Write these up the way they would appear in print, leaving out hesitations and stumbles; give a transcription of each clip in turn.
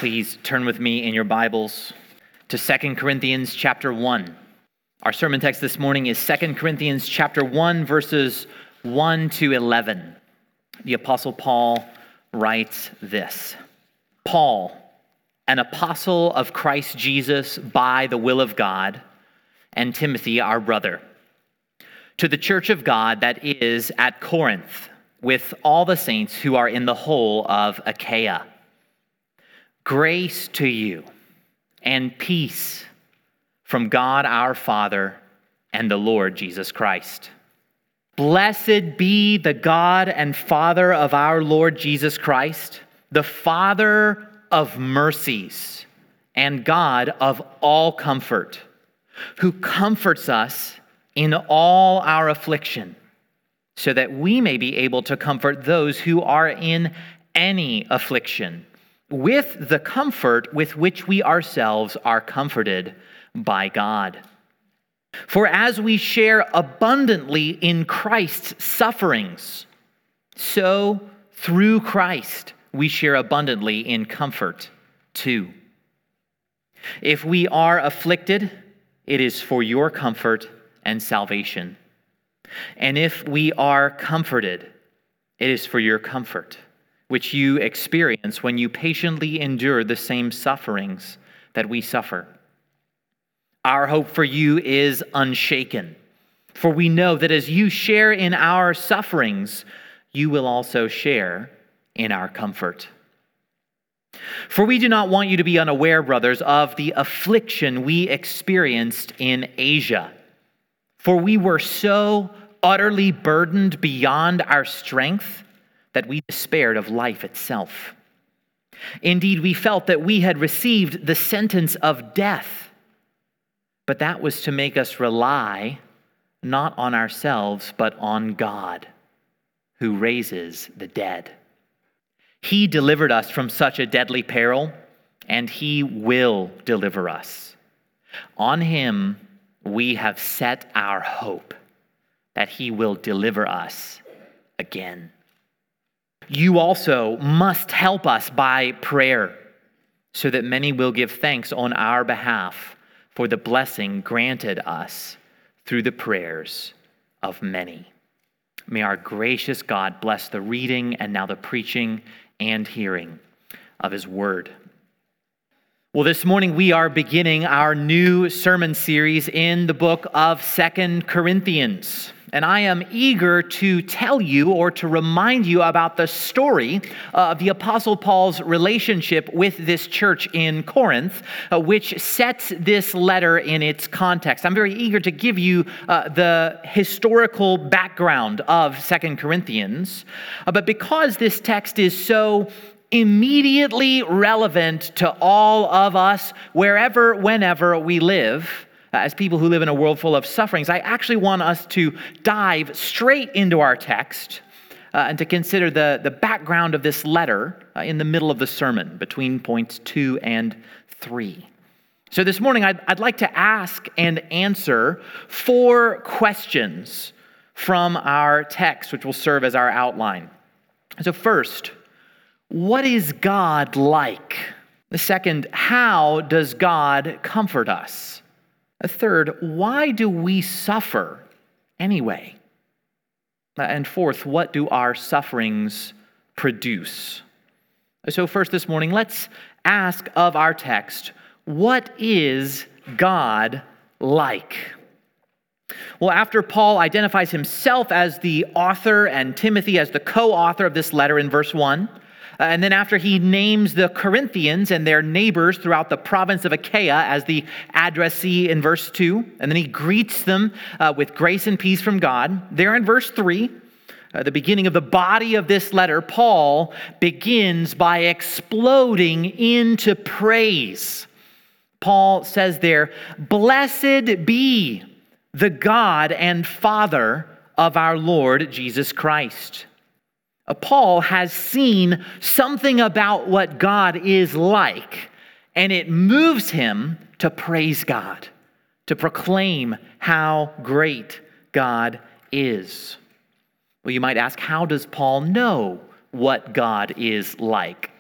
please turn with me in your Bibles to 2 Corinthians chapter 1. Our sermon text this morning is 2 Corinthians chapter 1, verses 1 to 11. The Apostle Paul writes this: Paul, an apostle of Christ Jesus by the will of God, and Timothy, our brother, to the church of God that is at Corinth, with all the saints who are in the whole of Achaia. Grace to you and peace from God our Father and the Lord Jesus Christ. Blessed be the God and Father of our Lord Jesus Christ, the Father of mercies and God of all comfort, who comforts us in all our affliction, so that we may be able to comfort those who are in any affliction, with the comfort with which we ourselves are comforted by God. For as we share abundantly in Christ's sufferings, so through Christ we share abundantly in comfort too. If we are afflicted, it is for your comfort and salvation. And if we are comforted, it is for your comfort, which you experience when you patiently endure the same sufferings that we suffer. Our hope for you is unshaken, for we know that as you share in our sufferings, you will also share in our comfort. For we do not want you to be unaware, brothers, of the affliction we experienced in Asia. For we were so utterly burdened beyond our strength that we despaired of life itself. Indeed, we felt that we had received the sentence of death, but that was to make us rely not on ourselves, but on God, who raises the dead. He delivered us from such a deadly peril, and he will deliver us. On him we have set our hope that he will deliver us again. You also must help us by prayer, so that many will give thanks on our behalf for the blessing granted us through the prayers of many. May our gracious God bless the reading and now the preaching and hearing of his word. Well, this morning we are beginning our new sermon series in the book of 2 Corinthians. And I am eager to tell you or to remind you about the story of the Apostle Paul's relationship with this church in Corinth, which sets this letter in its context. I'm very eager to give you the historical background of 2 Corinthians, but because this text is so immediately relevant to all of us, wherever, whenever we live, as people who live in a world full of sufferings, I actually want us to dive straight into our text and to consider the background of this letter in the middle of the sermon, between points 2 and 3. So this morning, I'd like to ask and answer 4 questions from our text, which will serve as our outline. So first, what is God like? The second, how does God comfort us? A third, why do we suffer anyway? And fourth, what do our sufferings produce? So first this morning, let's ask of our text, what is God like? Well, after Paul identifies himself as the author and Timothy as the co-author of this letter in verse 1, and then after he names the Corinthians and their neighbors throughout the province of Achaia as the addressee in verse 2, and then he greets them with grace and peace from God, there in verse 3, the beginning of the body of this letter, Paul begins by exploding into praise. Paul says there, "Blessed be the God and Father of our Lord Jesus Christ." Paul has seen something about what God is like, and it moves him to praise God, to proclaim how great God is. Well, you might ask, how does Paul know what God is like?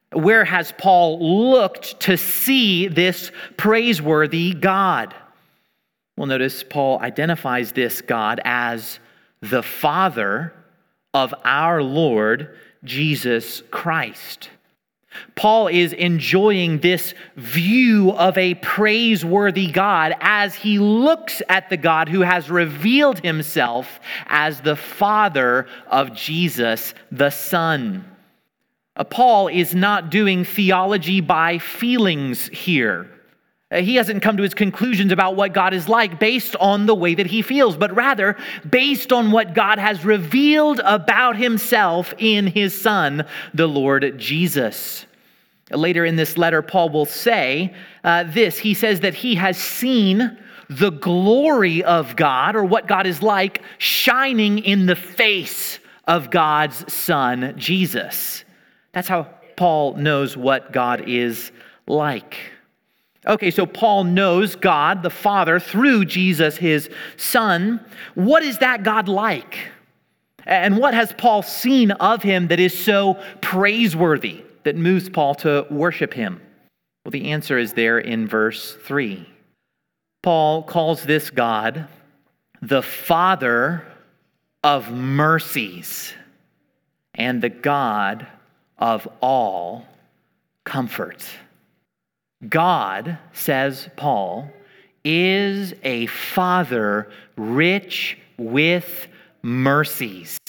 Where has Paul looked to see this praiseworthy God? Well, notice Paul identifies this God as the Father of our Lord Jesus Christ. Paul is enjoying this view of a praiseworthy God as he looks at the God who has revealed himself as the Father of Jesus, the Son. Paul is not doing theology by feelings here. He hasn't come to his conclusions about what God is like based on the way that he feels, but rather based on what God has revealed about himself in his Son, the Lord Jesus. Later in this letter, Paul will say this. He says that he has seen the glory of God, or what God is like, shining in the face of God's Son, Jesus. That's how Paul knows what God is like. Okay, so Paul knows God, the Father, through Jesus, his Son. What is that God like? And what has Paul seen of him that is so praiseworthy, that moves Paul to worship him? Well, the answer is there in verse 3. Paul calls this God the Father of mercies and the God of all comfort. God, says Paul, is a Father rich with mercies.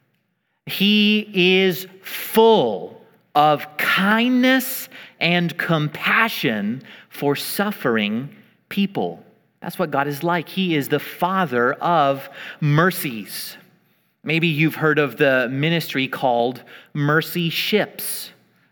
He is full of kindness and compassion for suffering people. That's what God is like. He is the Father of mercies. Maybe you've heard of the ministry called Mercy Ships.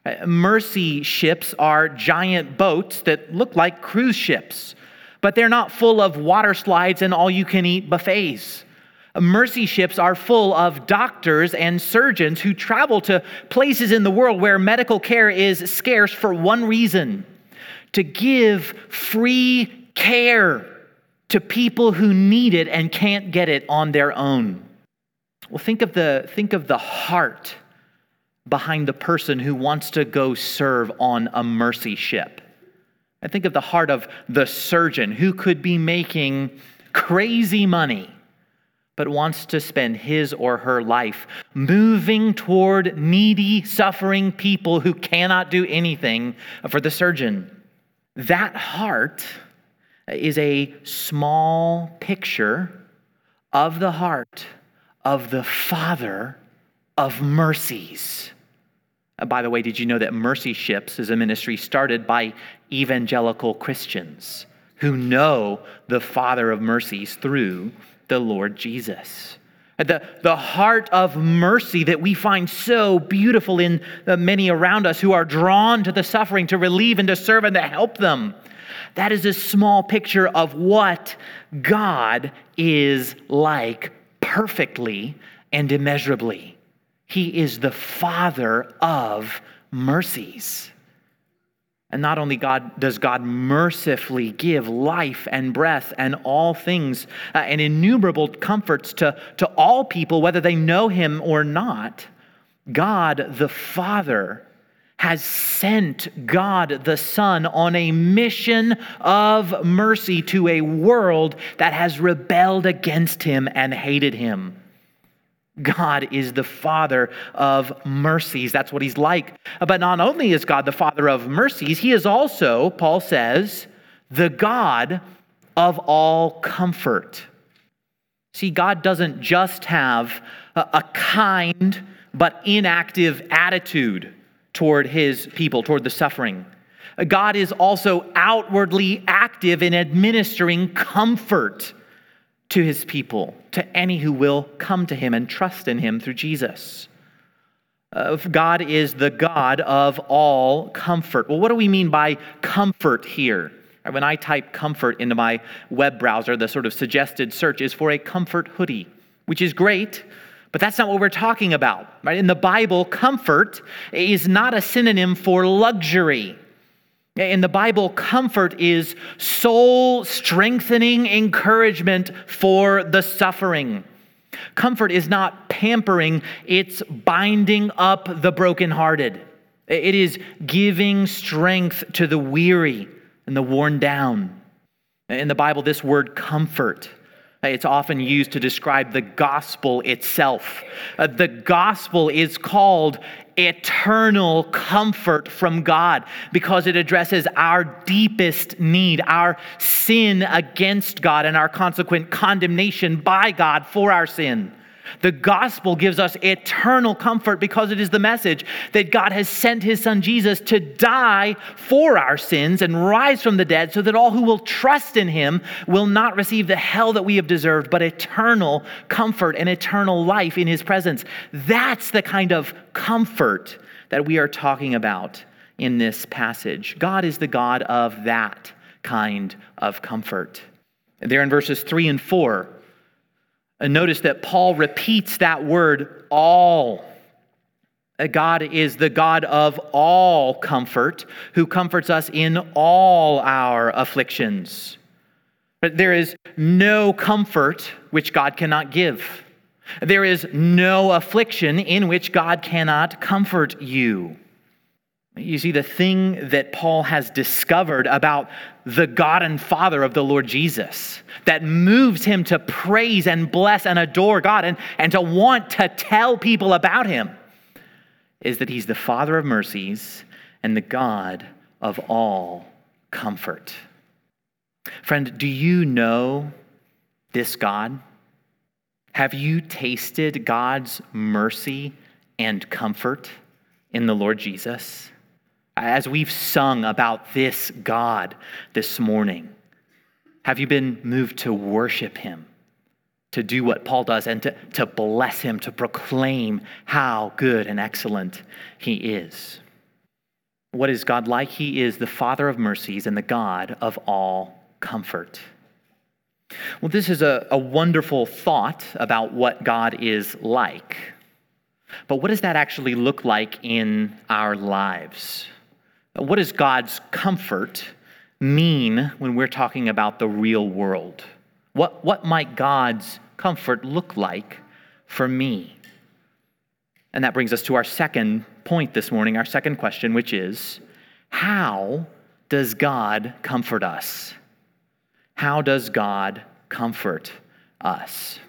Mercy ships are giant boats that look like cruise ships, but they're not full of water slides and all-you-can-eat buffets. Mercy ships are full of doctors and surgeons who travel to places in the world where medical care is scarce for one reason: to give free care to people who need it and can't get it on their own. Well, think of the heart behind the person who wants to go serve on a mercy ship. I think of the heart of the surgeon who could be making crazy money, but wants to spend his or her life moving toward needy, suffering people who cannot do anything for the surgeon. That heart is a small picture of the heart of the Father of mercies. By the way, did you know that Mercy Ships is a ministry started by evangelical Christians who know the Father of mercies through the Lord Jesus? The heart of mercy that we find so beautiful in the many around us who are drawn to the suffering to relieve and to serve and to help them. That is a small picture of what God is like perfectly and immeasurably. He is the Father of mercies. And not only does God mercifully give life and breath and all things and innumerable comforts to all people, whether they know him or not, God the Father has sent God the Son on a mission of mercy to a world that has rebelled against him and hated him. God is the Father of mercies. That's what he's like. But not only is God the Father of mercies, he is also, Paul says, the God of all comfort. See, God doesn't just have a kind but inactive attitude toward his people, toward the suffering. God is also outwardly active in administering comfort to his people, to any who will come to him and trust in him through Jesus. God is the God of all comfort. Well, what do we mean by comfort here? When I type comfort into my web browser, the sort of suggested search is for a comfort hoodie, which is great, but that's not what we're talking about. Right? In the Bible, comfort is not a synonym for luxury. In the Bible, comfort is soul-strengthening encouragement for the suffering. Comfort is not pampering, it's binding up the brokenhearted. It is giving strength to the weary and the worn down. In the Bible, this word comfort, it's often used to describe the gospel itself. The gospel is called eternal comfort from God because it addresses our deepest need, our sin against God and our consequent condemnation by God for our sin. The gospel gives us eternal comfort because it is the message that God has sent his son Jesus to die for our sins and rise from the dead so that all who will trust in him will not receive the hell that we have deserved, but eternal comfort and eternal life in his presence. That's the kind of comfort that we are talking about in this passage. God is the God of that kind of comfort. There in verses 3 and 4, and notice that Paul repeats that word, all. God is the God of all comfort, who comforts us in all our afflictions. But there is no comfort which God cannot give. There is no affliction in which God cannot comfort you. You see, the thing that Paul has discovered about the God and Father of the Lord Jesus that moves him to praise and bless and adore God and to want to tell people about him is that he's the Father of mercies and the God of all comfort. Friend, do you know this God? Have you tasted God's mercy and comfort in the Lord Jesus? As we've sung about this God this morning, have you been moved to worship him, to do what Paul does, and to bless him, to proclaim how good and excellent he is? What is God like? He is the Father of mercies and the God of all comfort. Well, this is a wonderful thought about what God is like. But what does that actually look like in our lives? What does God's comfort mean when we're talking about the real world? What might God's comfort look like for me? And that brings us to our second point this morning, our second question, which is, how does God comfort us? How does God comfort us?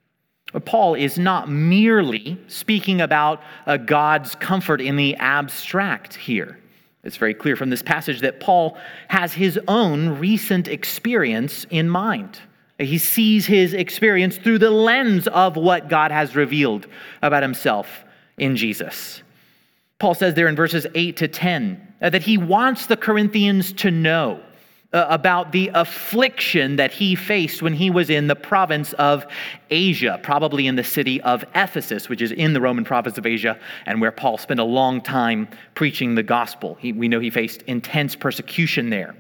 Paul is not merely speaking about God's comfort in the abstract here. It's very clear from this passage that Paul has his own recent experience in mind. He sees his experience through the lens of what God has revealed about himself in Jesus. Paul says there in verses 8 to 10 that he wants the Corinthians to know about the affliction that he faced when he was in the province of Asia, probably in the city of Ephesus, which is in the Roman province of Asia, and where Paul spent a long time preaching the gospel. We know he faced intense persecution there.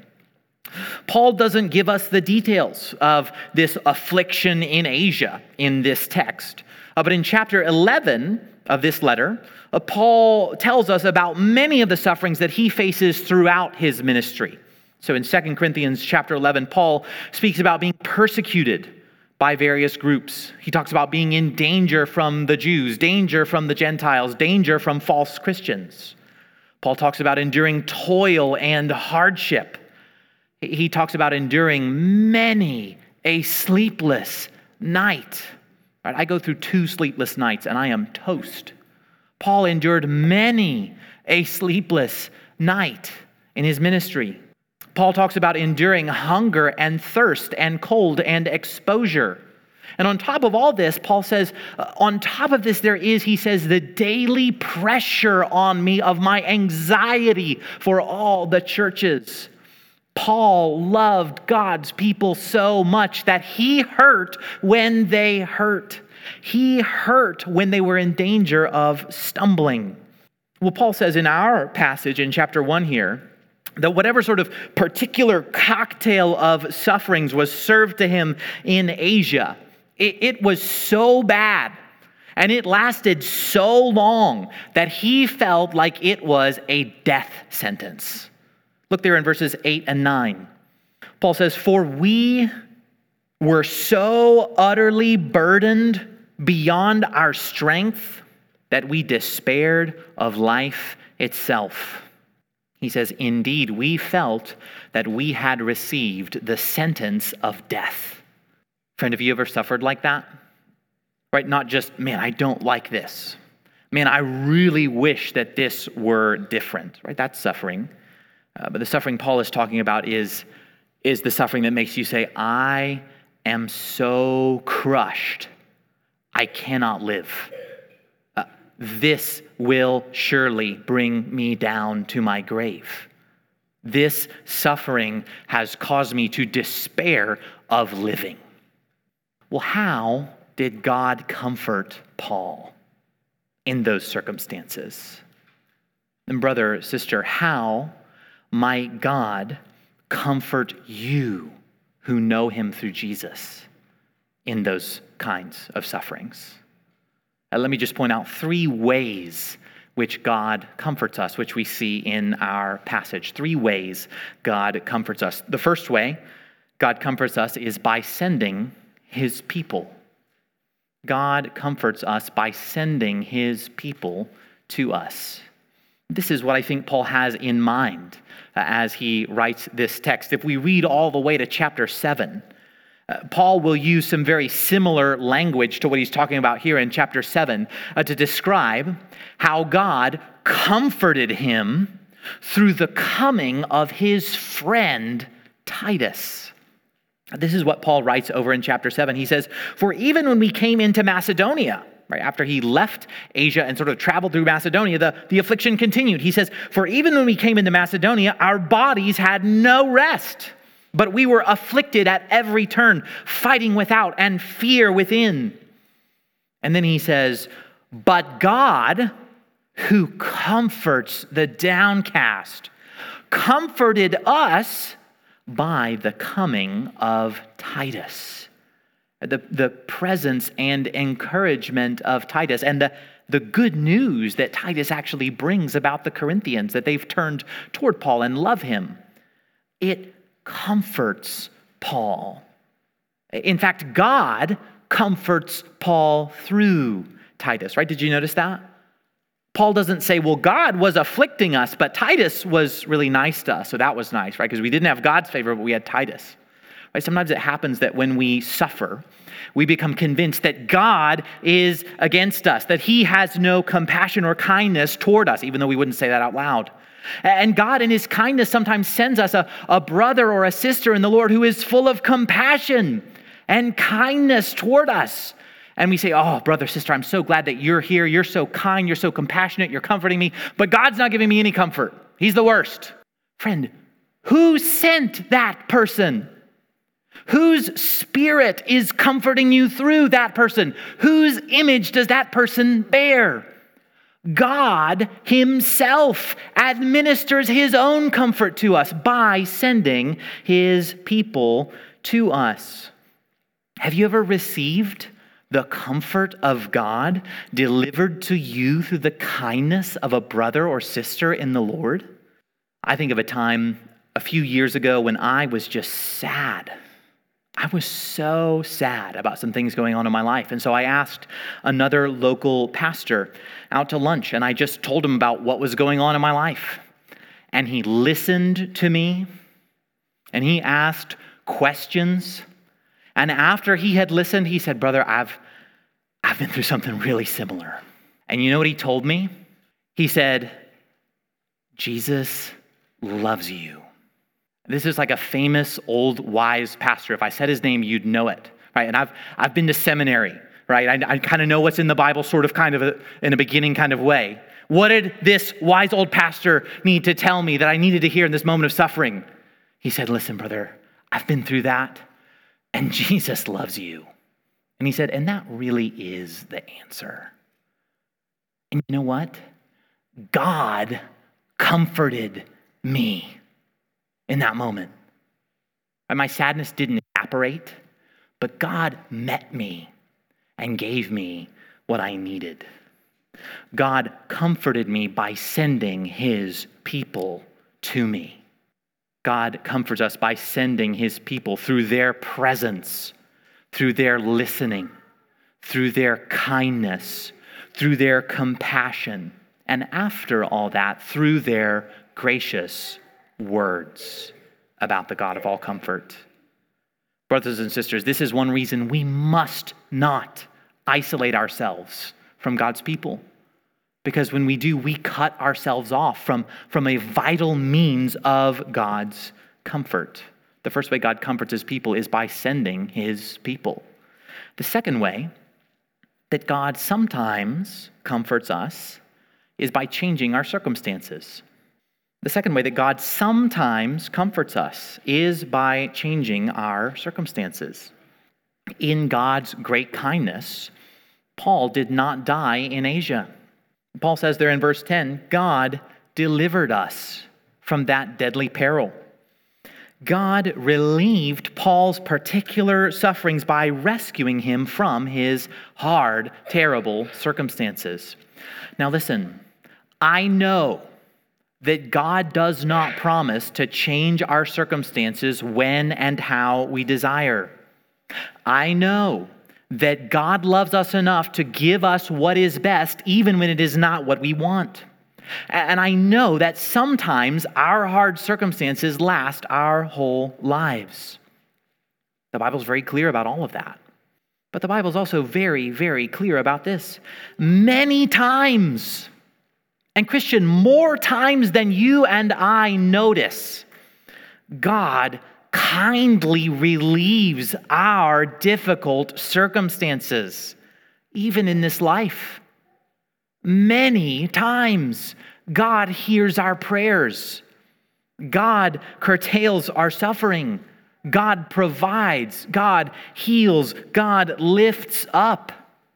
Paul doesn't give us the details of this affliction in Asia in this text. But in chapter 11 of this letter, Paul tells us about many of the sufferings that he faces throughout his ministry. So in 2 Corinthians chapter 11, Paul speaks about being persecuted by various groups. He talks about being in danger from the Jews, danger from the Gentiles, danger from false Christians. Paul talks about enduring toil and hardship. He talks about enduring many a sleepless night. Right, I go through 2 sleepless nights and I am toast. Paul endured many a sleepless night in his ministry. Paul talks about enduring hunger and thirst and cold and exposure. And on top of all this, Paul says, on top of this he says, the daily pressure on me of my anxiety for all the churches. Paul loved God's people so much that he hurt when they hurt. He hurt when they were in danger of stumbling. Well, Paul says in our passage in chapter 1 here, that whatever sort of particular cocktail of sufferings was served to him in Asia, it was so bad and it lasted so long that he felt like it was a death sentence. Look there in verses 8 and 9. Paul says, "For we were so utterly burdened beyond our strength that we despaired of life itself. He says, "Indeed, we felt that we had received the sentence of death." Friend, have you ever suffered like that? Right? Not just, man, I don't like this. Man, I really wish that this were different. Right? That's suffering. But the suffering Paul is talking about is the suffering that makes you say, I am so crushed, I cannot live. This will surely bring me down to my grave. This suffering has caused me to despair of living. Well, how did God comfort Paul in those circumstances? And brother, sister, how might God comfort you who know him through Jesus in those kinds of sufferings? Let me just point out 3 ways which God comforts us, which we see in our passage. 3 ways God comforts us. The first way God comforts us is by sending his people. God comforts us by sending his people to us. This is what I think Paul has in mind as he writes this text. If we read all the way to chapter 7, Paul will use some very similar language to what he's talking about here in chapter 7 to describe how God comforted him through the coming of his friend Titus. This is what Paul writes over in chapter 7. He says, "For even when we came into Macedonia," right after he left Asia and sort of traveled through Macedonia, the affliction continued. He says, "For even when we came into Macedonia, our bodies had no rest, but we were afflicted at every turn, fighting without and fear within." And then he says, "But God, who comforts the downcast, comforted us by the coming of Titus." The presence and encouragement of Titus and the good news that Titus actually brings about the Corinthians, that they've turned toward Paul and love him. It comforts Paul. In fact, God comforts Paul through Titus, right? Did you notice that? Paul doesn't say, well, God was afflicting us, but Titus was really nice to us, so that was nice, right? Because we didn't have God's favor, but we had Titus. Right? Sometimes it happens that when we suffer, we become convinced that God is against us, that he has no compassion or kindness toward us, even though we wouldn't say that out loud. And God in his kindness sometimes sends us a brother or a sister in the Lord who is full of compassion and kindness toward us. And we say, oh, brother, sister, I'm so glad that you're here. You're so kind. You're so compassionate. You're comforting me. But God's not giving me any comfort. He's the worst. Friend, who sent that person? Whose spirit is comforting you through that person? Whose image does that person bear? God himself administers his own comfort to us by sending his people to us. Have you ever received the comfort of God delivered to you through the kindness of a brother or sister in the Lord? I think of a time a few years ago when I was just sad. I was so sad about some things going on in my life. And so I asked another local pastor out to lunch, and I just told him about what was going on in my life. And he listened to me, and he asked questions. And after he had listened, he said, brother, I've been through something really similar. And you know what he told me? He said, Jesus loves you. This is like a famous old wise pastor. If I said his name, you'd know it, right? And I've been to seminary, right? I kind of know what's in the Bible, sort of kind of in a beginning kind of way. What did this wise old pastor need to tell me that I needed to hear in this moment of suffering? He said, listen, brother, I've been through that, and Jesus loves you. And he said, and that really is the answer. And you know what? God comforted me in that moment. My sadness didn't evaporate, but God met me and gave me what I needed. God comforted me by sending his people to me. God comforts us by sending his people through their presence, through their listening, through their kindness, through their compassion and after all that, through their gracious words about the God of all comfort. Brothers and sisters, this is one reason we must not isolate ourselves from God's people. Because when we do, we cut ourselves off from a vital means of God's comfort. The first way God comforts his people is by sending his people. The second way that God sometimes comforts us is by changing our circumstances. The second way that God sometimes comforts us is by changing our circumstances. In God's great kindness, Paul did not die in Asia. Paul says there in verse 10, God delivered us from that deadly peril. God relieved Paul's particular sufferings by rescuing him from his hard, terrible circumstances. Now listen, I know that God does not promise to change our circumstances when and how we desire. I know that God loves us enough to give us what is best even when it is not what we want. And I know that sometimes our hard circumstances last our whole lives. The Bible's very clear about all of that. But the Bible's also very, very clear about this. Many times, and Christian, more times than you and I notice, God kindly relieves our difficult circumstances, even in this life. Many times, God hears our prayers. God curtails our suffering. God provides. God heals. God lifts up.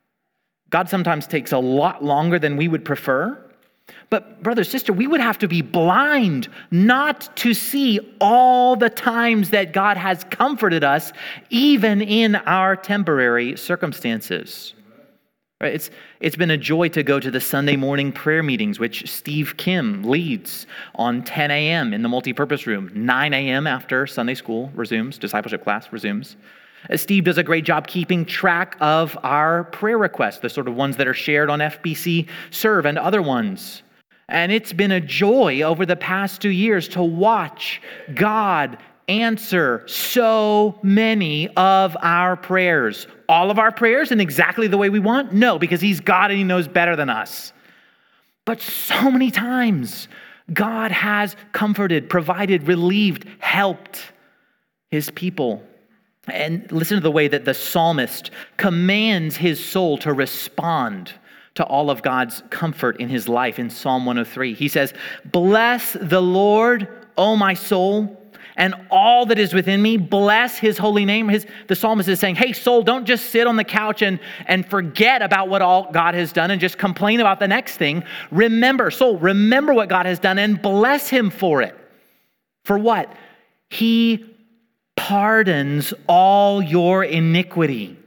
God sometimes takes a lot longer than we would prefer. But brother, sister, we would have to be blind not to see all the times that God has comforted us, even in our temporary circumstances. Right? It's been a joy to go to the Sunday morning prayer meetings, which Steve Kim leads on 10 a.m. in the multipurpose room, 9 a.m. after Sunday school resumes, discipleship class resumes. Steve does a great job keeping track of our prayer requests, the sort of ones that are shared on FBC Serve and other ones. And it's been a joy over the past 2 years to watch God answer so many of our prayers. All of our prayers in exactly the way we want? No, because he's God and he knows better than us. But so many times, God has comforted, provided, relieved, helped his people. And listen to the way that the psalmist commands his soul to respond to all of God's comfort in his life in Psalm 103. He says, "Bless the Lord, O my soul, and all that is within me, bless his holy name." The psalmist is saying, hey, soul, don't just sit on the couch and forget about what all God has done and just complain about the next thing. Remember, soul, remember what God has done and bless him for it. For what? He pardons all your iniquity.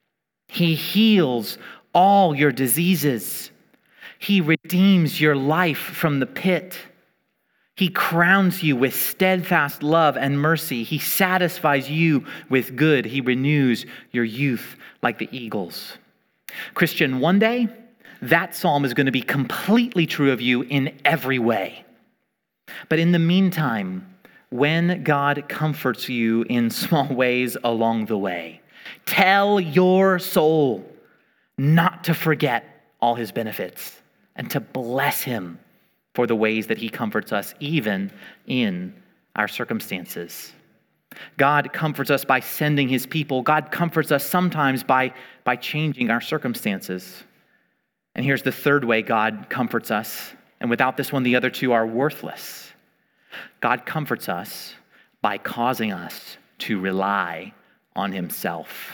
He heals all your diseases. He redeems your life from the pit. He crowns you with steadfast love and mercy. He satisfies you with good. He renews your youth like the eagles. Christian, one day, that psalm is going to be completely true of you in every way. But in the meantime, when God comforts you in small ways along the way, tell your soul not to forget all his benefits and to bless him for the ways that he comforts us even in our circumstances. God comforts us by sending his people. God comforts us sometimes by changing our circumstances. And here's the third way God comforts us. And without this one, the other two are worthless. God comforts us by causing us to rely on himself.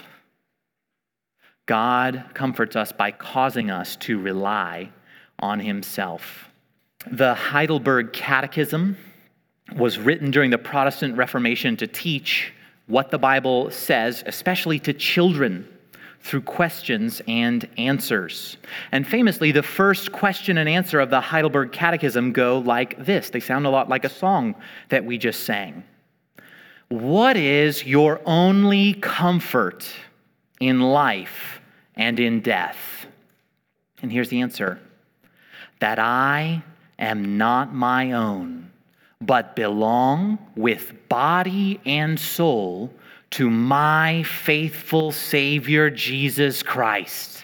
God comforts us by causing us to rely on himself. The Heidelberg Catechism was written during the Protestant Reformation to teach what the Bible says, especially to children, through questions and answers. And famously, the first question and answer of the Heidelberg Catechism go like this. They sound a lot like a song that we just sang. What is your only comfort in life and in death? And here's the answer. that I am not my own, but belong with body and soul to my faithful Savior, Jesus Christ.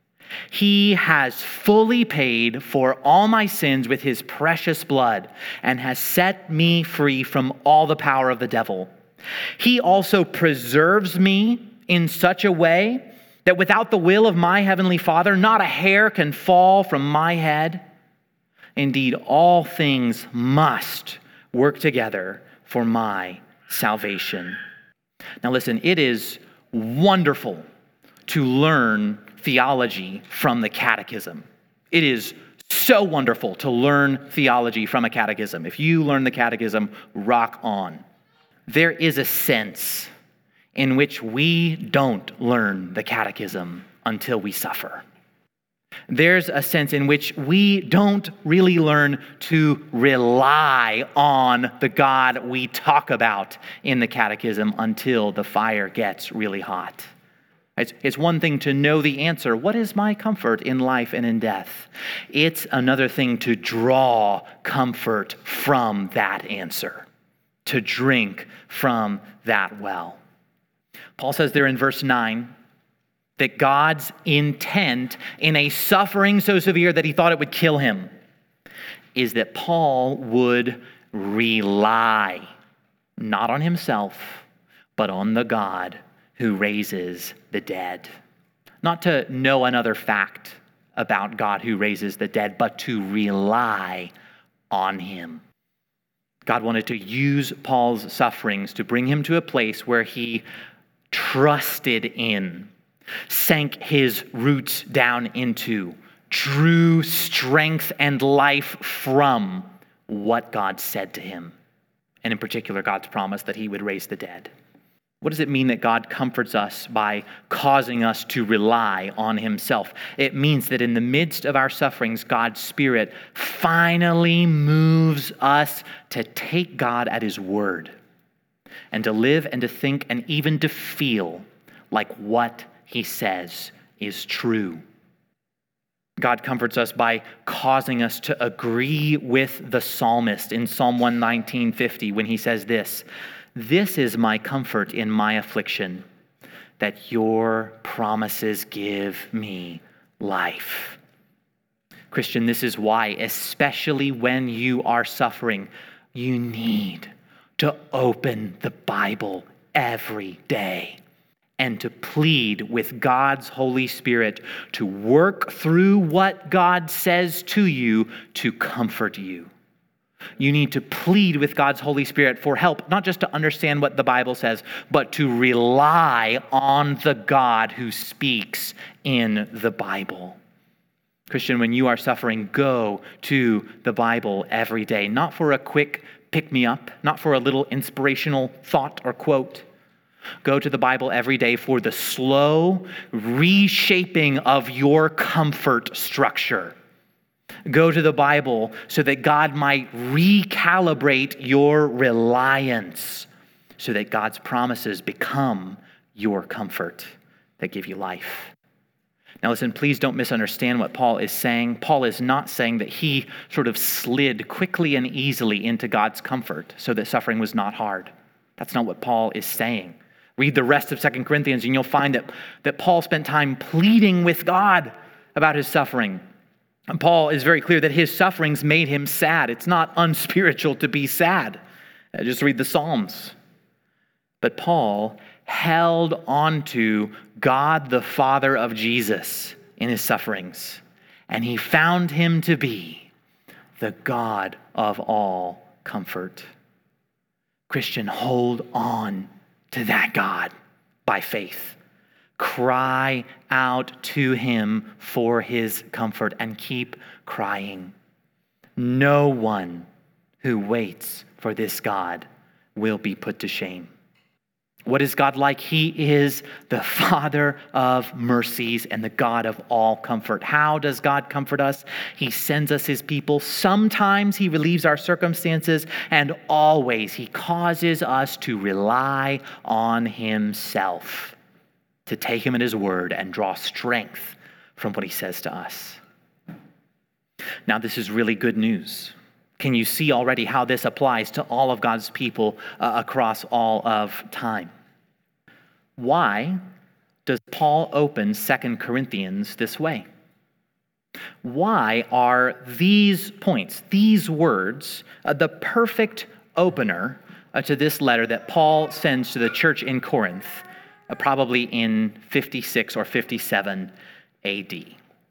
He has fully paid for all my sins with his precious blood and has set me free from all the power of the devil. He also preserves me in such a way that without the will of my heavenly Father, not a hair can fall from my head. Indeed, all things must work together for my salvation. Now listen, it is wonderful to learn theology from the catechism. It is so wonderful to learn theology from a catechism. If you learn the catechism, rock on. There is a sense in which we don't learn the catechism until we suffer. There's a sense in which we don't really learn to rely on the God we talk about in the catechism until the fire gets really hot. It's one thing to know the answer, what is my comfort in life and in death? It's another thing to draw comfort from that answer, to drink from that well. Paul says there in verse 9, that God's intent in a suffering so severe that he thought it would kill him is that Paul would rely not on himself, but on the God who raises the dead. Not to know another fact about God who raises the dead, but to rely on him. God wanted to use Paul's sufferings to bring him to a place where he trusted in, sank his roots down into, drew strength and life from what God said to him. And in particular, God's promise that he would raise the dead. What does it mean that God comforts us by causing us to rely on himself? It means that in the midst of our sufferings, God's Spirit finally moves us to take God at his word and to live and to think and even to feel like what he says is true. God comforts us by causing us to agree with the psalmist in Psalm 119:50 when he says this, "This is my comfort in my affliction, that your promises give me life." Christian, this is why, especially when you are suffering, you need to open the Bible every day and to plead with God's Holy Spirit to work through what God says to you to comfort you. You need to plead with God's Holy Spirit for help, not just to understand what the Bible says, but to rely on the God who speaks in the Bible. Christian, when you are suffering, go to the Bible every day, not for a quick pick-me-up, not for a little inspirational thought or quote. Go to the Bible every day for the slow reshaping of your comfort structure. Go to the Bible so that God might recalibrate your reliance, so that God's promises become your comfort that give you life. Now listen, please don't misunderstand what Paul is saying. Paul is not saying that he sort of slid quickly and easily into God's comfort so that suffering was not hard. That's not what Paul is saying. Read the rest of 2 Corinthians and you'll find that Paul spent time pleading with God about his suffering. And Paul is very clear that his sufferings made him sad. It's not unspiritual to be sad. Just read the Psalms. But Paul held on to God the Father of Jesus in his sufferings, and he found him to be the God of all comfort. Christian, hold on to that God by faith. Cry out to him for his comfort and keep crying. No one who waits for this God will be put to shame. What is God like? He is the Father of mercies and the God of all comfort. How does God comfort us? He sends us his people. Sometimes he relieves our circumstances, and always he causes us to rely on himself, to take him at his word and draw strength from what he says to us. Now, this is really good news. Can you see already how this applies to all of God's people across all of time? Why does Paul open 2 Corinthians this way? Why are these points, these words, the perfect opener to this letter that Paul sends to the church in Corinth, probably in 56 or 57 AD?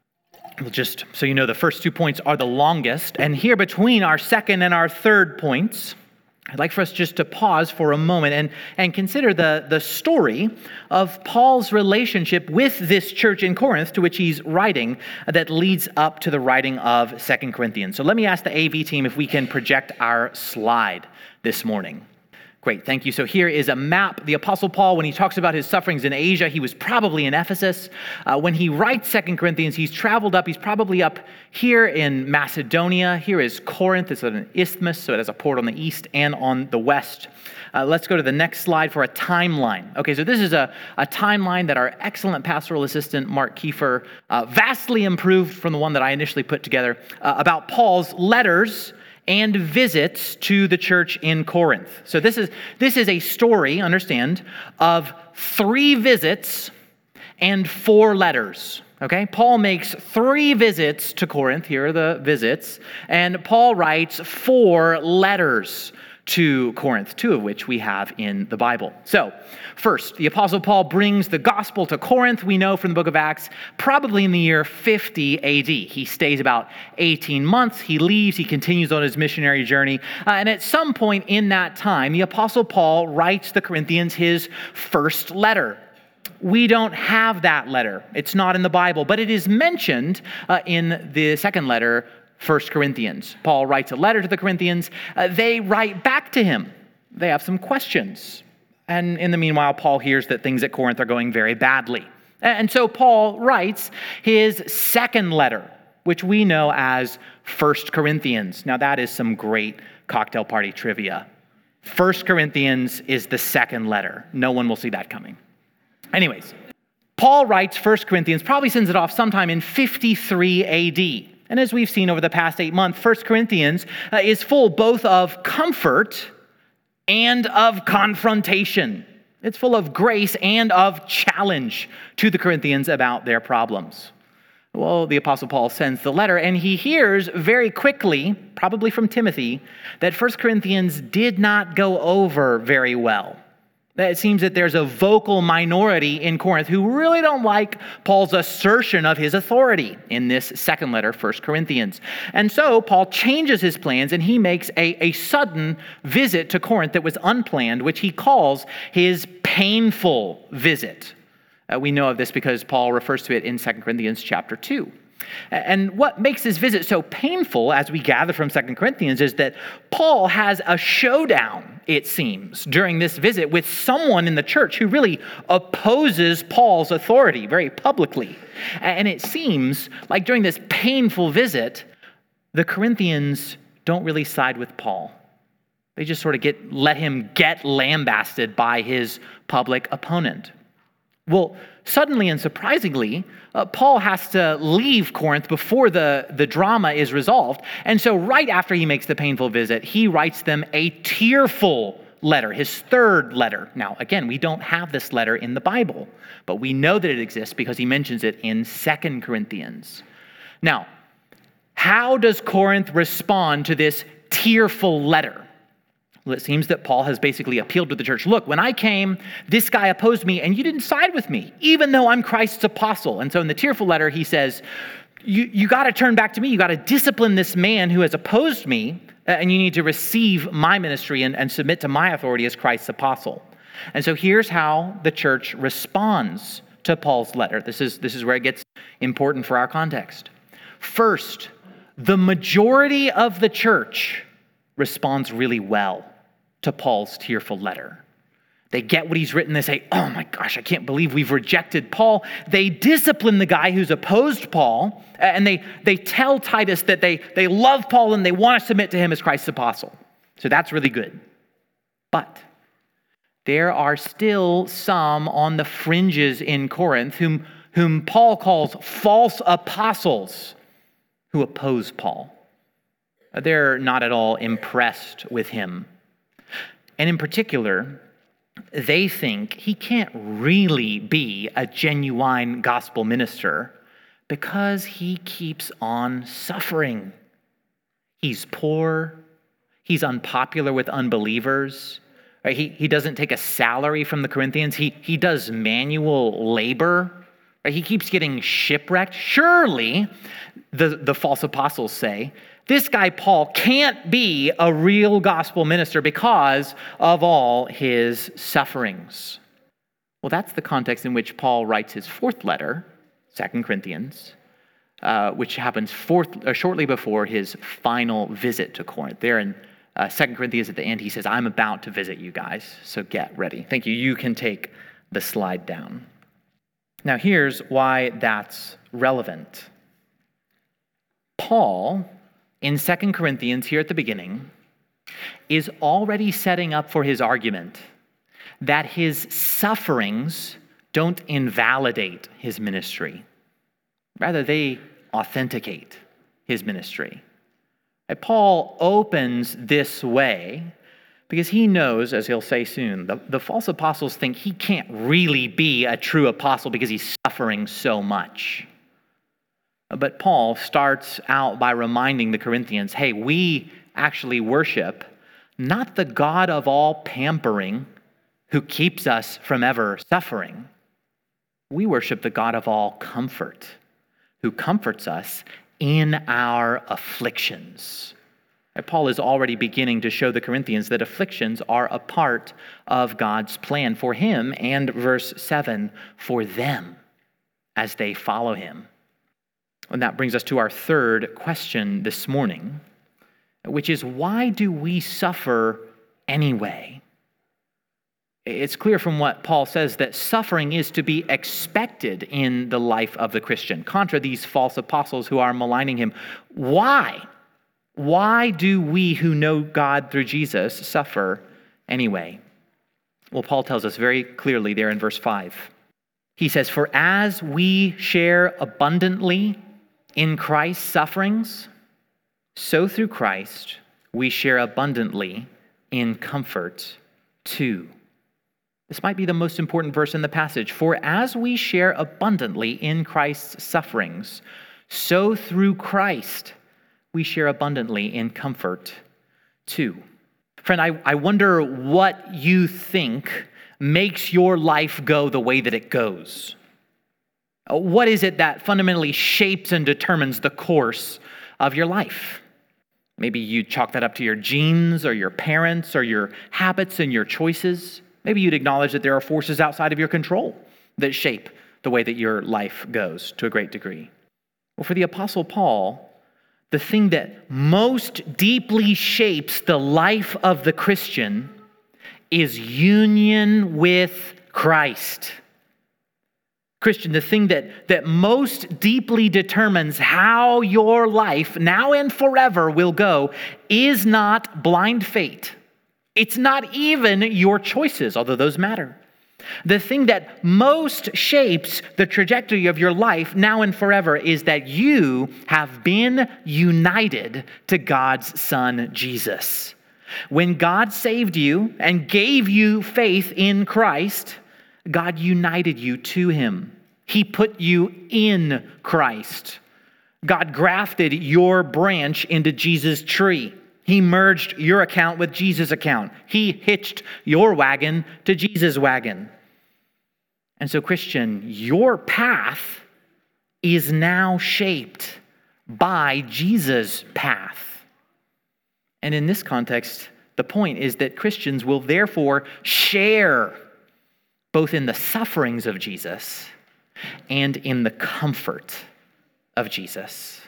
Well, just so you know, the first 2 points are the longest, and here between our second and our third points, I'd like for us just to pause for a moment and consider the story of Paul's relationship with this church in Corinth to which he's writing that leads up to the writing of 2 Corinthians. So let me ask the AV team if we can project our slide this morning. Great, thank you. So here is a map. The Apostle Paul, when he talks about his sufferings in Asia, he was probably in Ephesus. When he writes 2 Corinthians, he's traveled up. He's probably up here in Macedonia. Here is Corinth. It's an isthmus, so it has a port on the east and on the west. Let's go to the next slide for a timeline. Okay, so this is a timeline that our excellent pastoral assistant, Mark Kiefer, vastly improved from the one that I initially put together about Paul's letters and visits to the church in Corinth. So this is a story, understand, of 3 visits and 4 letters. Okay, Paul makes 3 visits to Corinth. Here are the visits. And Paul writes 4 letters to Corinth, 2 of which we have in the Bible. So, first, the Apostle Paul brings the gospel to Corinth, we know from the book of Acts, probably in the year 50 AD. He stays about 18 months, he leaves, he continues on his missionary journey, and at some point in that time, the Apostle Paul writes the Corinthians his first letter. We don't have that letter. It's not in the Bible, but it is mentioned in the second letter, 1 Corinthians. Paul writes a letter to the Corinthians. They write back to him. They have some questions. And in the meanwhile, Paul hears that things at Corinth are going very badly. And so Paul writes his second letter, which we know as 1 Corinthians. Now that is some great cocktail party trivia. 1 Corinthians is the second letter. No one will see that coming. Anyways, Paul writes 1 Corinthians, probably sends it off sometime in 53 AD. And as we've seen over the past 8 months, 1 Corinthians is full both of comfort and of confrontation. It's full of grace and of challenge to the Corinthians about their problems. Well, the Apostle Paul sends the letter, and he hears very quickly, probably from Timothy, that 1 Corinthians did not go over very well. It seems that there's a vocal minority in Corinth who really don't like Paul's assertion of his authority in this second letter, 1 Corinthians. And so Paul changes his plans and he makes a sudden visit to Corinth that was unplanned, which he calls his painful visit. We know of this because Paul refers to it in 2 Corinthians chapter 2. And what makes this visit so painful, as we gather from 2 Corinthians, is that Paul has a showdown, it seems, during this visit with someone in the church who really opposes Paul's authority very publicly. And it seems like during this painful visit, the Corinthians don't really side with Paul. They just sort of let him get lambasted by his public opponent. Well, suddenly and surprisingly, Paul has to leave Corinth before the drama is resolved. And so right after he makes the painful visit, he writes them a tearful letter, his third letter. Now, again, we don't have this letter in the Bible, but we know that it exists because he mentions it in 2 Corinthians. Now, how does Corinth respond to this tearful letter? Well, it seems that Paul has basically appealed to the church. Look, when I came, this guy opposed me, and you didn't side with me, even though I'm Christ's apostle. And so in the tearful letter, he says, you got to turn back to me. You got to discipline this man who has opposed me, and you need to receive my ministry and submit to my authority as Christ's apostle. And so here's how the church responds to Paul's letter. This is where it gets important for our context. First, the majority of the church responds really well to Paul's tearful letter. They get what he's written. They say, oh my gosh, I can't believe we've rejected Paul. They discipline the guy who's opposed Paul, and they tell Titus that they love Paul and they want to submit to him as Christ's apostle. So that's really good. But there are still some on the fringes in Corinth whom Paul calls false apostles. who oppose Paul. They're not at all impressed with him. And in particular, they think he can't really be a genuine gospel minister because he keeps on suffering. He's poor. He's unpopular with unbelievers. He doesn't take a salary from the Corinthians. He does manual labor. He keeps getting shipwrecked. Surely, the false apostles say, this guy Paul can't be a real gospel minister because of all his sufferings. Well, that's the context in which Paul writes his fourth letter, 2 Corinthians, which happens shortly before his final visit to Corinth. There in 2 Corinthians at the end, he says, I'm about to visit you guys, so get ready. Thank you. You can take the slide down. Now, here's why that's relevant. Paul, in 2 Corinthians, here at the beginning, is already setting up for his argument that his sufferings don't invalidate his ministry. Rather, they authenticate his ministry. Paul opens this way because he knows, as he'll say soon, the false apostles think he can't really be a true apostle because he's suffering so much. But Paul starts out by reminding the Corinthians, hey, we actually worship not the God of all pampering who keeps us from ever suffering. We worship the God of all comfort who comforts us in our afflictions. Paul is already beginning to show the Corinthians that afflictions are a part of God's plan for him and, verse 7, for them as they follow him. And that brings us to our third question this morning, which is, why do we suffer anyway? It's clear from what Paul says that suffering is to be expected in the life of the Christian, contra these false apostles who are maligning him. Why? Why do we who know God through Jesus suffer anyway? Well, Paul tells us very clearly there in verse 5. He says, for as we share abundantly in Christ's sufferings, so through Christ we share abundantly in comfort too. This might be the most important verse in the passage. For as we share abundantly in Christ's sufferings, so through Christ we share abundantly in comfort too. Friend, I wonder what you think makes your life go the way that it goes. What is it that fundamentally shapes and determines the course of your life? Maybe you chalk that up to your genes or your parents or your habits and your choices. Maybe you'd acknowledge that there are forces outside of your control that shape the way that your life goes to a great degree. Well, for the Apostle Paul, the thing that most deeply shapes the life of the Christian is union with Christ. Christian, the thing that most deeply determines how your life now and forever will go is not blind fate. It's not even your choices, although those matter. The thing that most shapes the trajectory of your life now and forever is that you have been united to God's Son, Jesus. When God saved you and gave you faith in Christ, God united you to him. He put you in Christ. God grafted your branch into Jesus' tree. He merged your account with Jesus' account. He hitched your wagon to Jesus' wagon. And so, Christian, your path is now shaped by Jesus' path. And in this context, the point is that Christians will therefore share both in the sufferings of Jesus and in the comfort of Jesus.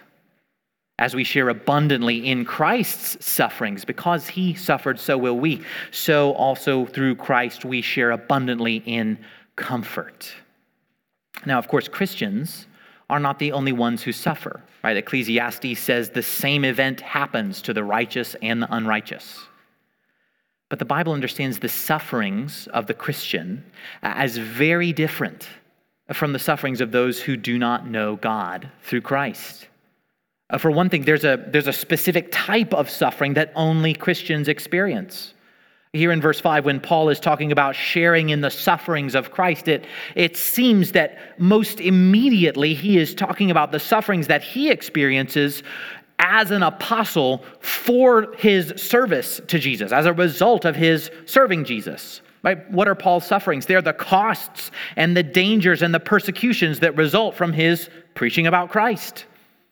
As we share abundantly in Christ's sufferings, because he suffered, so will we. So also through Christ, we share abundantly in comfort. Now, of course, Christians are not the only ones who suffer, right? Ecclesiastes says the same event happens to the righteous and the unrighteous. But the Bible understands the sufferings of the Christian as very different from the sufferings of those who do not know God through Christ. For one thing, there's a specific type of suffering that only Christians experience. Here in verse 5, when Paul is talking about sharing in the sufferings of Christ, it seems that most immediately he is talking about the sufferings that he experiences as an apostle for his service to Jesus, as a result of his serving Jesus. Right? What are Paul's sufferings? They're the costs and the dangers and the persecutions that result from his preaching about Christ.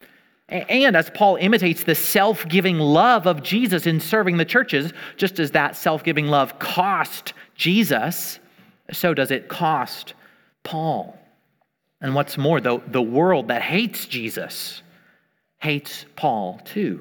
And as Paul imitates the self-giving love of Jesus in serving the churches, just as that self-giving love cost Jesus, so does it cost Paul. And what's more, the world that hates Jesus hates Paul too.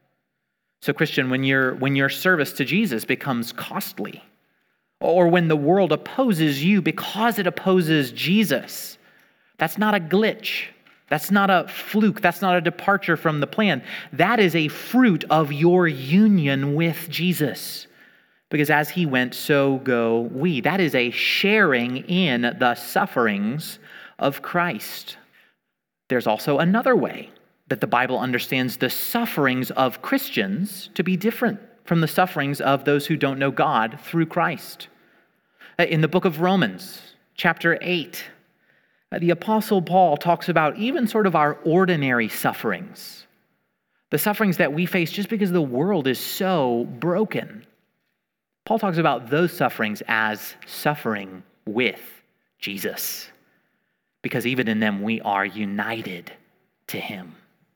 So Christian, when your service to Jesus becomes costly, or when the world opposes you because it opposes Jesus, that's not a glitch. That's not a fluke. That's not a departure from the plan. That is a fruit of your union with Jesus. Because as he went, so go we. That is a sharing in the sufferings of Christ. There's also another way that the Bible understands the sufferings of Christians to be different from the sufferings of those who don't know God through Christ. In the book of Romans, chapter 8, the Apostle Paul talks about even sort of our ordinary sufferings, the sufferings that we face just because the world is so broken. Paul talks about those sufferings as suffering with Jesus, because even in them we are united to him.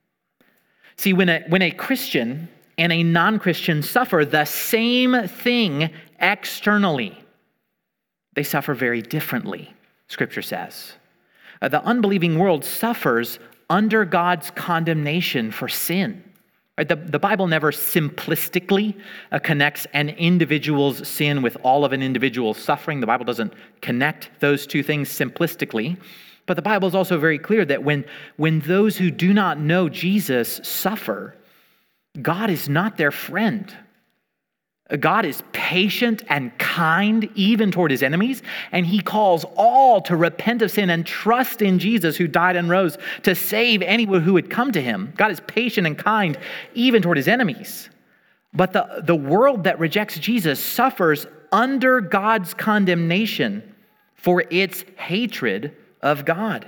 See, when a Christian and a non-Christian suffer the same thing externally, they suffer very differently, Scripture says. The unbelieving world suffers under God's condemnation for sin. Right? The Bible never simplistically connects an individual's sin with all of an individual's suffering. The Bible doesn't connect those two things simplistically. But the Bible is also very clear that when those who do not know Jesus suffer, God is not their friend. God is patient and kind even toward his enemies, and he calls all to repent of sin and trust in Jesus who died and rose to save anyone who would come to him. God is patient and kind even toward his enemies. But the world that rejects Jesus suffers under God's condemnation for its hatred of God.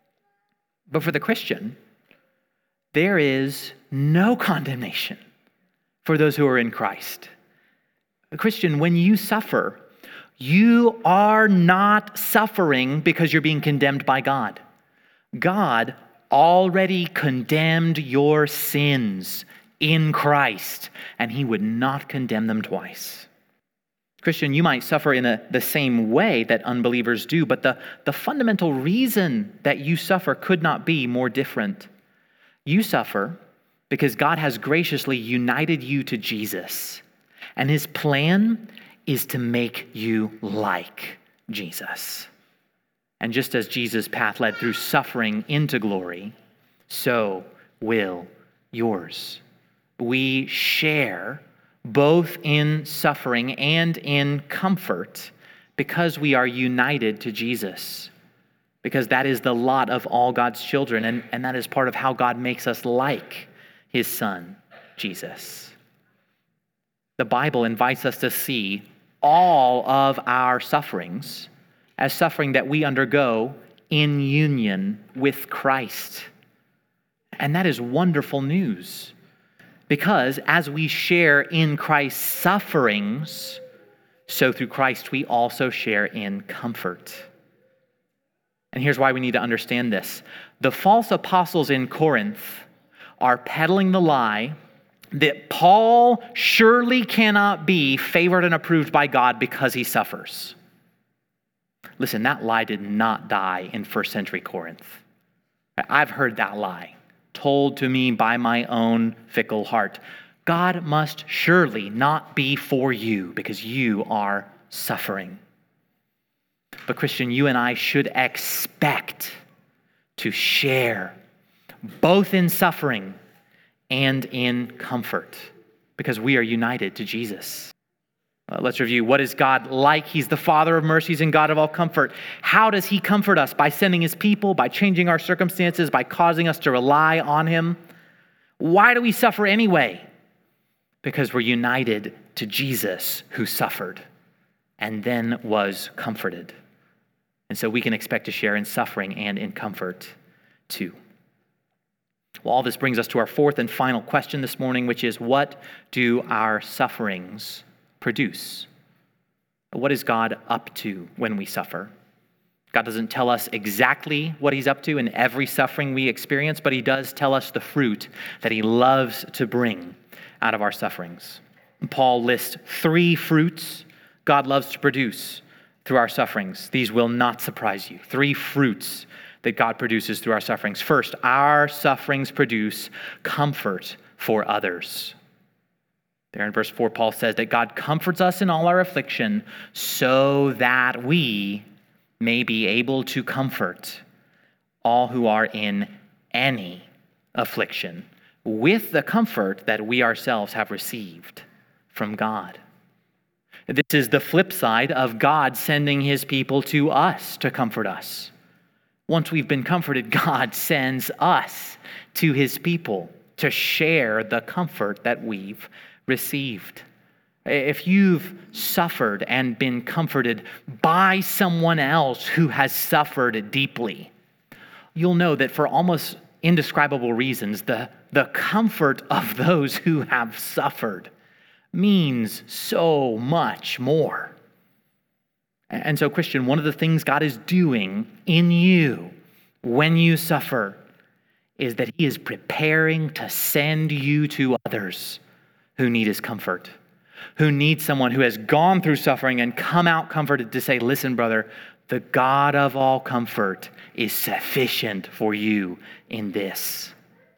But for the Christian, there is no condemnation for those who are in Christ. Christian, when you suffer, you are not suffering because you're being condemned by God. God already condemned your sins in Christ, and he would not condemn them twice. Christian, you might suffer in the same way that unbelievers do, but the fundamental reason that you suffer could not be more different. You suffer because God has graciously united you to Jesus. And his plan is to make you like Jesus. And just as Jesus' path led through suffering into glory, so will yours. We share both in suffering and in comfort because we are united to Jesus. Because that is the lot of all God's children, and that is part of how God makes us like his Son, Jesus. The Bible invites us to see all of our sufferings as suffering that we undergo in union with Christ. And that is wonderful news, because as we share in Christ's sufferings, so through Christ we also share in comfort. And here's why we need to understand this. The false apostles in Corinth are peddling the lie that Paul surely cannot be favored and approved by God because he suffers. Listen, that lie did not die in first century Corinth. I've heard that lie told to me by my own fickle heart. God must surely not be for you because you are suffering. But Christian, you and I should expect to share both in suffering and in comfort, because we are united to Jesus. Let's review. What is God like? He's the Father of mercies and God of all comfort. How does he comfort us? By sending his people, by changing our circumstances, by causing us to rely on him. Why do we suffer anyway? Because we're united to Jesus, who suffered and then was comforted. And so we can expect to share in suffering and in comfort too. Well, all this brings us to our fourth and final question this morning, which is, what do our sufferings produce? What is God up to when we suffer? God doesn't tell us exactly what he's up to in every suffering we experience, but he does tell us the fruit that he loves to bring out of our sufferings. Paul lists 3 fruits God loves to produce through our sufferings. These will not surprise you. 3 fruits that God produces through our sufferings. First, our sufferings produce comfort for others. There in verse 4, Paul says that God comforts us in all our affliction so that we may be able to comfort all who are in any affliction with the comfort that we ourselves have received from God. This is the flip side of God sending his people to us to comfort us. Once we've been comforted, God sends us to his people to share the comfort that we've received. If you've suffered and been comforted by someone else who has suffered deeply, you'll know that for almost indescribable reasons, the comfort of those who have suffered means so much more. And so, Christian, one of the things God is doing in you when you suffer is that he is preparing to send you to others who need his comfort, who need someone who has gone through suffering and come out comforted to say, listen, brother, the God of all comfort is sufficient for you in this.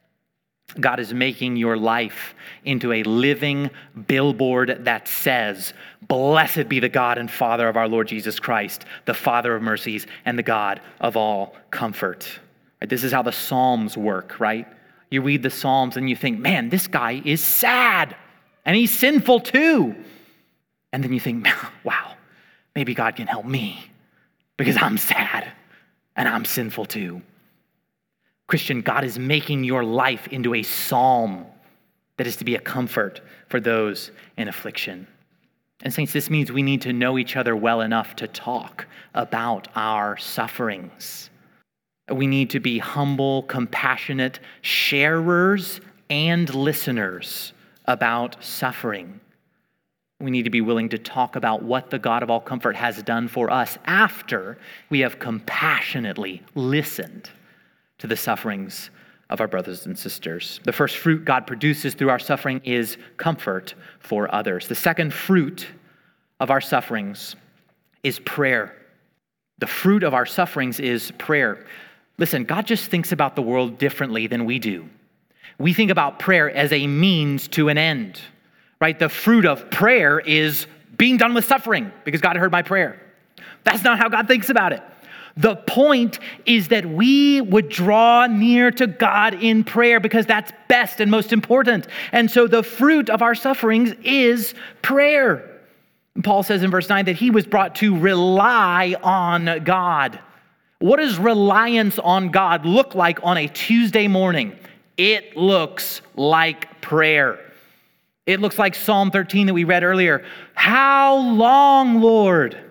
God is making your life into a living billboard that says, blessed be the God and Father of our Lord Jesus Christ, the Father of mercies and the God of all comfort. Right? This is how the Psalms work, right? You read the Psalms and you think, man, this guy is sad and he's sinful too. And then you think, wow, maybe God can help me because I'm sad and I'm sinful too. Christian, God is making your life into a psalm that is to be a comfort for those in affliction. And saints, this means we need to know each other well enough to talk about our sufferings. We need to be humble, compassionate sharers and listeners about suffering. We need to be willing to talk about what the God of all comfort has done for us after we have compassionately listened to the sufferings of our brothers and sisters. The first fruit God produces through our suffering is comfort for others. The second fruit of our sufferings is prayer. The fruit of our sufferings is prayer. Listen, God just thinks about the world differently than we do. We think about prayer as a means to an end, right? The fruit of prayer is being done with suffering because God heard my prayer. That's not how God thinks about it. The point is that we would draw near to God in prayer because that's best and most important. And so the fruit of our sufferings is prayer. Paul says in verse 9 that he was brought to rely on God. What does reliance on God look like on a Tuesday morning? It looks like prayer. It looks like Psalm 13 that we read earlier. How long, Lord?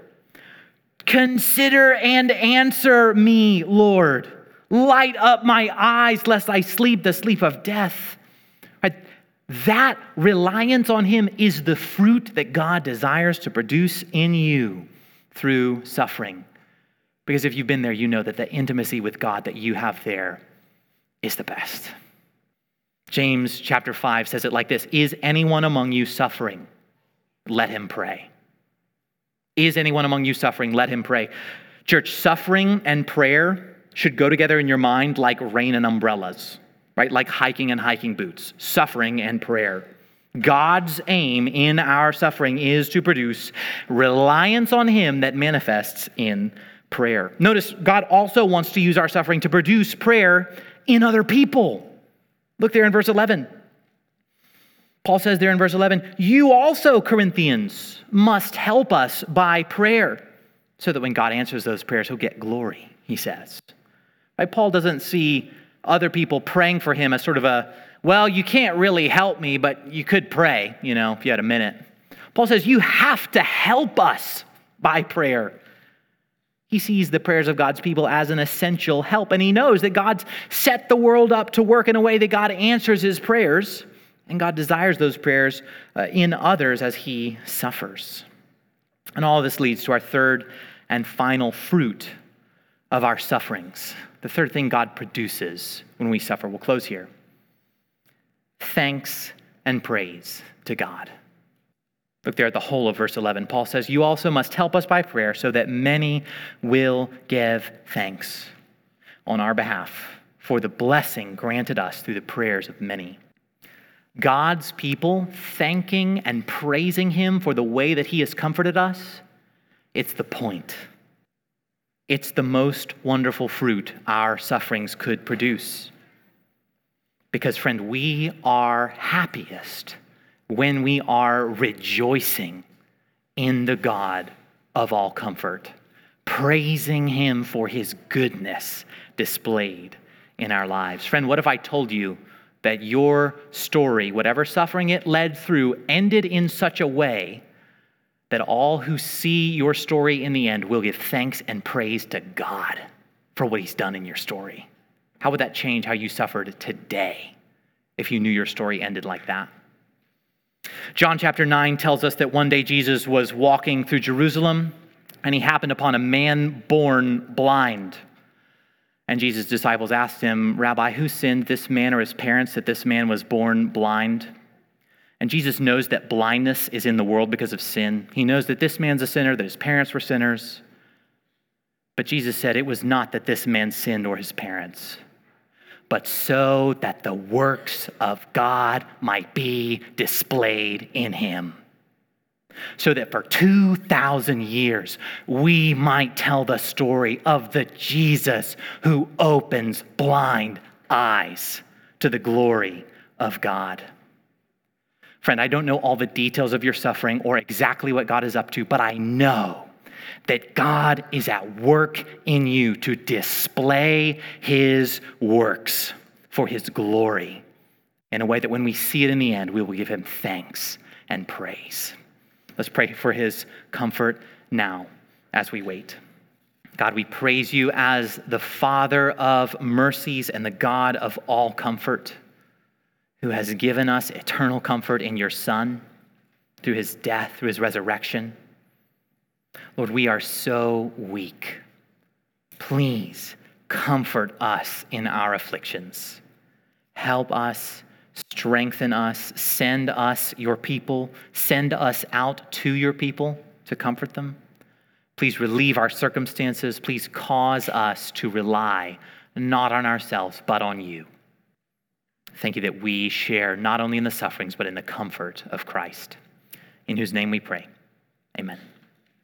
Consider and answer me, Lord. Light up my eyes lest I sleep the sleep of death. Right? That reliance on him is the fruit that God desires to produce in you through suffering. Because if you've been there, you know that the intimacy with God that you have there is the best. James chapter 5 says it like this: is anyone among you suffering? Let him pray. Is anyone among you suffering? Let him pray. Church, suffering and prayer should go together in your mind like rain and umbrellas, right? Like hiking and hiking boots, suffering and prayer. God's aim in our suffering is to produce reliance on him that manifests in prayer. Notice God also wants to use our suffering to produce prayer in other people. Look there in verse 11. Paul says there in verse 11, you also, Corinthians, must help us by prayer so that when God answers those prayers, he'll get glory, he says. Right? Paul doesn't see other people praying for him as sort of a well, you can't really help me, but you could pray, if you had a minute. Paul says you have to help us by prayer. He sees the prayers of God's people as an essential help, and he knows that God's set the world up to work in a way that God answers his prayers, and God desires those prayers in others as he suffers. And all of this leads to our third and final fruit of our sufferings. The third thing God produces when we suffer. We'll close here. Thanks and praise to God. Look there at the whole of verse 11. Paul says, you also must help us by prayer so that many will give thanks on our behalf for the blessing granted us through the prayers of many. God's people thanking and praising him for the way that he has comforted us, it's the point. It's the most wonderful fruit our sufferings could produce. Because, friend, we are happiest when we are rejoicing in the God of all comfort, praising him for his goodness displayed in our lives. Friend, what if I told you that your story, whatever suffering it led through, ended in such a way that all who see your story in the end will give thanks and praise to God for what he's done in your story? How would that change how you suffered today if you knew your story ended like that? John chapter 9 tells us that one day Jesus was walking through Jerusalem and he happened upon a man born blind. And Jesus' disciples asked him, Rabbi, who sinned, this man or his parents, that this man was born blind? And Jesus knows that blindness is in the world because of sin. He knows that this man's a sinner, that his parents were sinners. But Jesus said it was not that this man sinned or his parents, but so that the works of God might be displayed in him. So that for 2,000 years, we might tell the story of the Jesus who opens blind eyes to the glory of God. Friend, I don't know all the details of your suffering or exactly what God is up to, but I know that God is at work in you to display his works for his glory in a way that when we see it in the end, we will give him thanks and praise. Let's pray for his comfort now as we wait. God, we praise you as the Father of mercies and the God of all comfort, who has given us eternal comfort in your Son through his death, through his resurrection. Lord, we are so weak. Please comfort us in our afflictions. Help us, strengthen us, send us your people, send us out to your people to comfort them. Please relieve our circumstances. Please cause us to rely not on ourselves, but on you. Thank you that we share not only in the sufferings, but in the comfort of Christ, in whose name we pray. Amen.